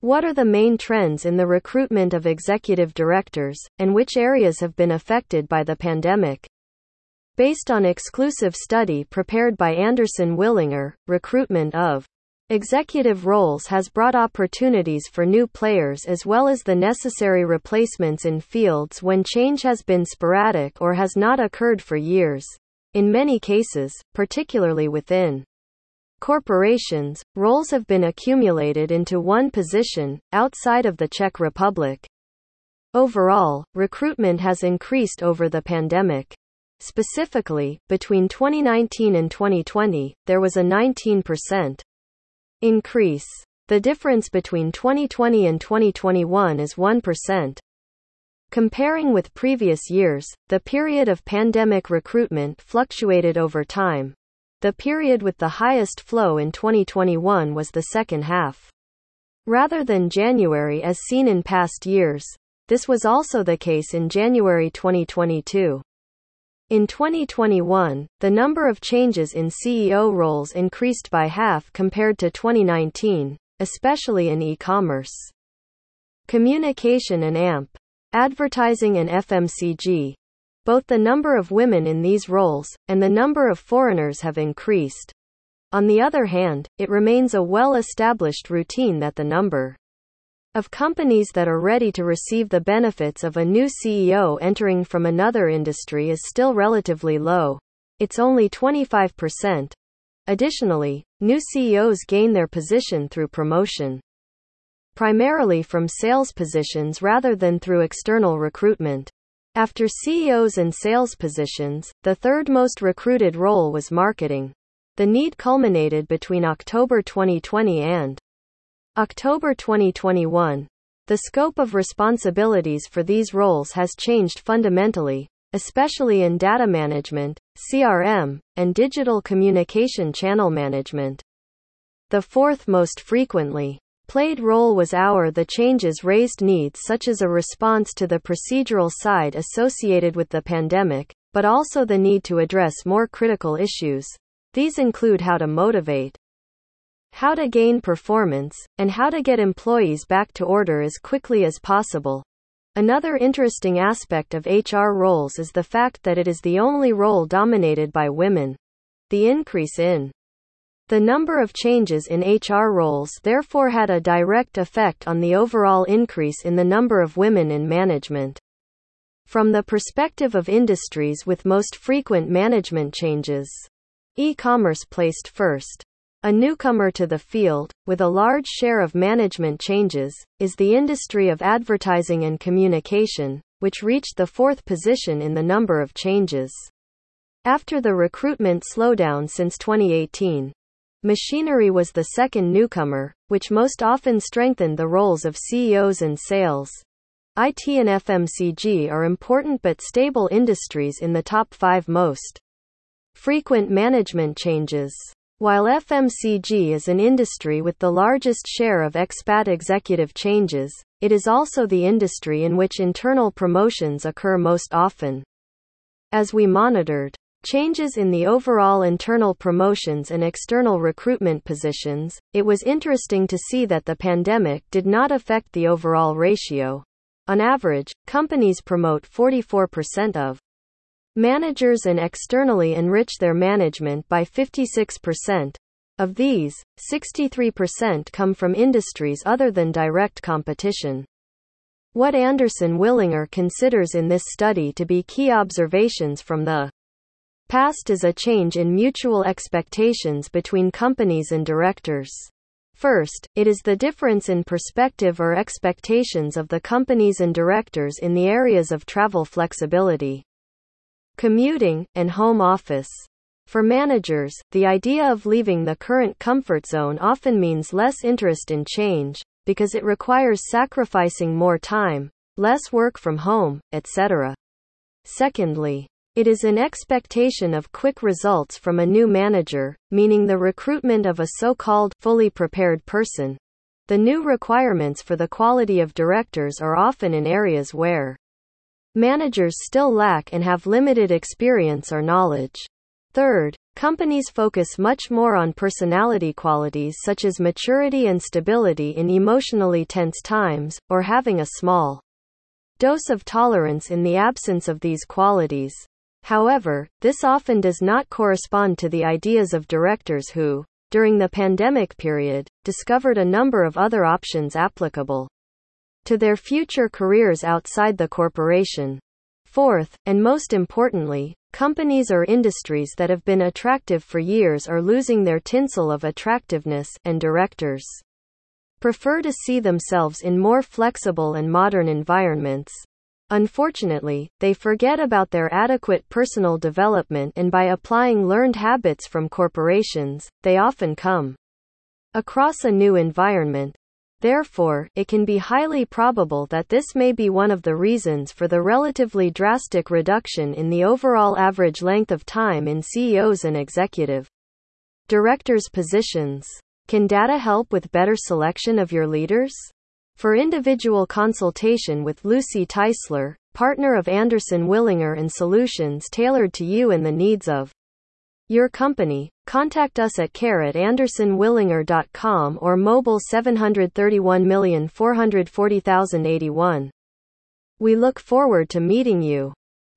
What are the main trends in the recruitment of executive directors, and which areas have been affected by the pandemic? Based on exclusive study prepared by Anderson Willinger, recruitment of executive roles has brought opportunities for new players as well as the necessary replacements in fields when change has been sporadic or has not occurred for years. In many cases, particularly within corporations, roles have been accumulated into one position, outside of the Czech Republic. Overall, recruitment has increased over the pandemic. Specifically, between 2019 and 2020, there was a 19% increase. The difference between 2020 and 2021 is 1%. Comparing with previous years, the period of pandemic recruitment fluctuated over time. The period with the highest flow in 2021 was the second half, rather than January as seen in past years. This was also the case in January 2022. In 2021, the number of changes in CEO roles increased by half compared to 2019, especially in e-commerce, communication and AMP, advertising and FMCG. Both the number of women in these roles, and the number of foreigners have increased. On the other hand, it remains a well-established routine that the number of companies that are ready to receive the benefits of a new CEO entering from another industry is still relatively low. It's only 25%. Additionally, new CEOs gain their position through promotion, primarily from sales positions rather than through external recruitment. After CEOs and sales positions, the third most recruited role was marketing. The need culminated between October 2020 and October 2021. The scope of responsibilities for these roles has changed fundamentally, especially in data management, CRM, and digital communication channel management. The fourth most frequently played role was the changes raised needs such as a response to the procedural side associated with the pandemic, but also the need to address more critical issues. These include how to motivate, how to gain performance, and how to get employees back to order as quickly as possible. Another interesting aspect of HR roles is the fact that it is the only role dominated by women. The increase in the number of changes in HR roles therefore had a direct effect on the overall increase in the number of women in management. From the perspective of industries with most frequent management changes, e-commerce placed first. A newcomer to the field, with a large share of management changes, is the industry of advertising and communication, which reached the fourth position in the number of changes. After the recruitment slowdown since 2018, machinery was the second newcomer, which most often strengthened the roles of CEOs and sales. IT and FMCG are important but stable industries in the top 5 most frequent management changes. While FMCG is an industry with the largest share of expat executive changes, it is also the industry in which internal promotions occur most often. As we monitored changes in the overall internal promotions and external recruitment positions, it was interesting to see that the pandemic did not affect the overall ratio. On average, companies promote 44% of managers and externally enrich their management by 56%. Of these, 63% come from industries other than direct competition. What Anderson Willinger considers in this study to be key observations from the past is a change in mutual expectations between companies and directors. First, it is the difference in perspective or expectations of the companies and directors in the areas of travel flexibility, commuting, and home office. For managers, the idea of leaving the current comfort zone often means less interest in change, because it requires sacrificing more time, less work from home, etc. Secondly, it is an expectation of quick results from a new manager, meaning the recruitment of a so-called fully prepared person. The new requirements for the quality of directors are often in areas where managers still lack and have limited experience or knowledge. Third, Companies focus much more on personality qualities such as maturity and stability in emotionally tense times, or having a small dose of tolerance in the absence of these qualities. However, this often does not correspond to the ideas of directors who, during the pandemic period, discovered a number of other options applicable to their future careers outside the corporation. Fourth, and most importantly, companies or industries that have been attractive for years are losing their tinsel of attractiveness, and directors prefer to see themselves in more flexible and modern environments. Unfortunately, they forget about their adequate personal development, and by applying learned habits from corporations, they often come across a new environment. Therefore, it can be highly probable that this may be one of the reasons for the relatively drastic reduction in the overall average length of time in CEOs and executive directors' positions. Can data help with better selection of your leaders? For individual consultation with Lucy Teisler, partner of Anderson Willinger and solutions tailored to you and the needs of your company, contact us at care@andersonwillinger.com or mobile 731 440 081. We look forward to meeting you.